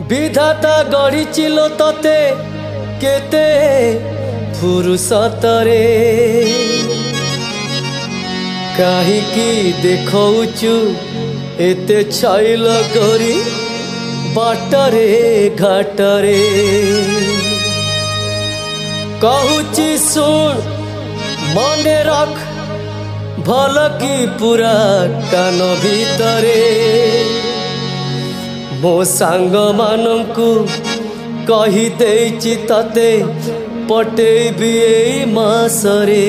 विधाता गढ़िचिल तते केते फुरुसतरे काहीकि देखौचु एते छाइल करी बाटरे घाटरे कहूची सुन मने रख भल की पूरा कान भितरे मो सांग मानंकु कही देइछि तते पटेबी एई मासरे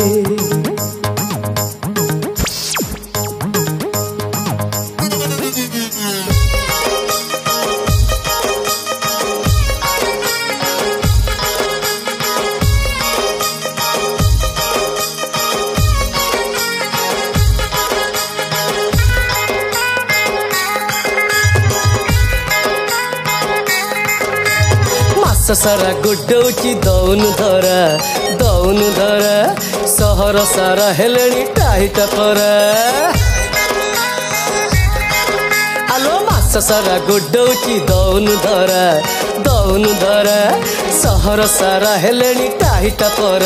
सारा गुड्डौची दौन धरा सहर सारा हेलेनी टाइटा परा आलो मास सारा गुड्डौची दौन धरा सहर सारा हेलेनी टाइटा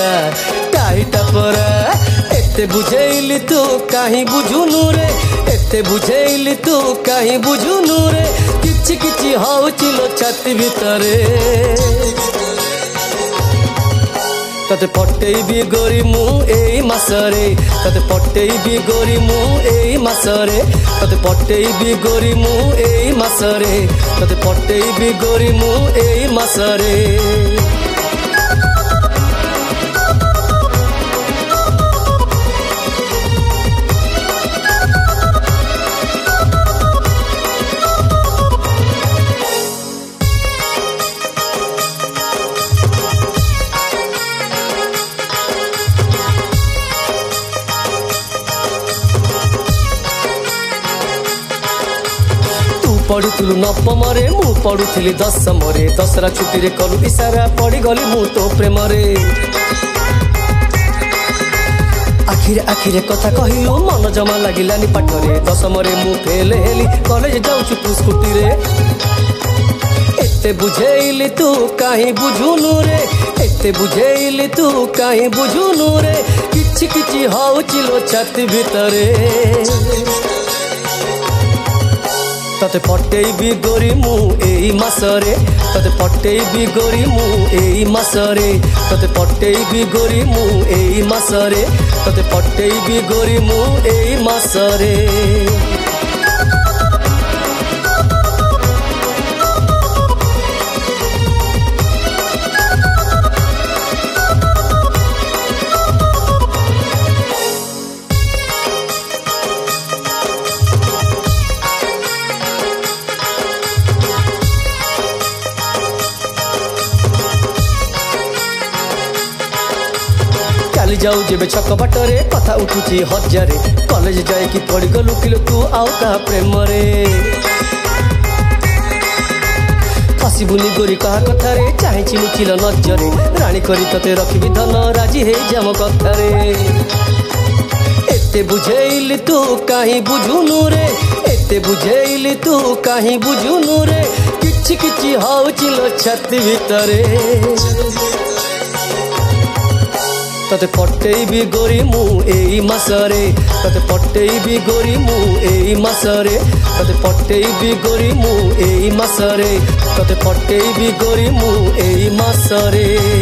परा एते बुझेइली तू काहीं बुझुनु रे एते बुझेइली तू काहीं बुझुनु रे किछि किछि होउचिलो छाती भितरे तते पटेबी गोरी मु एई मासरे तते पटेबी गोरी मु एई मासरे तते पटेबी गोरी मु एई मासरे तते पटेबी गोरी मु एई मासरे पढ़ुलु नवमरे मु पढ़ुली दशमरे दशरा छुट्टी रे कलु इशारा पड़ी गली मु तो प्रेमरे आखिरे आखिरे कथा कहिलु मन जमा लागिलानी पाठरे दशमरे मु फेल हेली कॉलेज जाउछु तू स्कूटी रे एते बुझेइली तू काहीं बुझुनु रे एते बुझेइली तू काहीं बुझुनु रे किछि किछि होउचिलो छाती भितरे तते पटेबी गोरी मु एई मासरे तते पटेबी गोरी मु एई मासरे तते पटेबी गोरी मु एई मासरे तते पटेबी गोरी मु एई मासरे जाऊ जेबे छक बाटरे कथा उठुची हजारे कॉलेज जाए कि पढ़ी गलु किलो तू आउ का प्रेम रे फसिबुनी गोरी कहा कथा रे चाहे लुचिल नजरे रानी करी तते रखिबी धन राजी हे जाम कथा रे एते बुझेइली तू काहीं बुझुनु रे एते बुझेइली तू काहीं बुझुनु रे किछि किछि होउचिलो छाती भितरे तते पटेबी गोरी मु एई मासरे तते पटेबी गोरी मु एई मासरे तते पटेबी गोरी मु एई मासरे तते पटेबी गोरी मु एई मासरे।